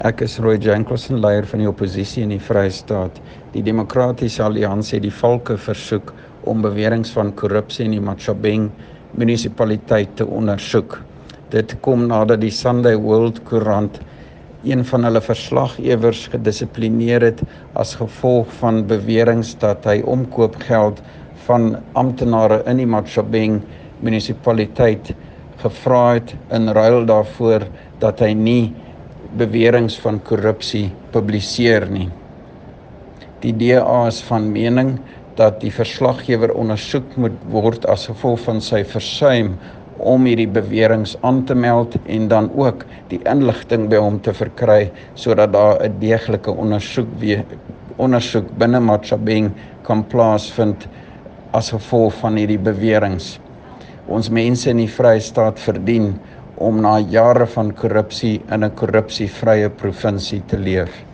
Ek is Roy Jankelson, leier van die oppositie in die Vrystaat. Die Demokratiese Alliansie het die Valke versoek om beweringe van korrupsie in die Matjhabeng munisipaliteit te ondersoek. Dit kom nadat die Sunday World Courant een van hulle verslagewers gedissiplineer het as gevolg van beweringe dat hy omkoopgeld van amptenare in die Matjhabeng munisipaliteit gevra het in ruil daarvoor dat hy nie beweringe van korrupsie publiseer nie. Die DA is van mening dat die verslaggewer ondersoek moet word as gevolg van sy versuim om hierdie beweringe aan te meld en dan ook die inligting by hom te verkry sodat daar 'n deeglike ondersoek binne Matjhabeng kan plaasvind as gevolg van hierdie beweringe. Ons mense in die Vrystaat verdien om na jare van korrupsie in 'n korrupsievrye provinsie te leef.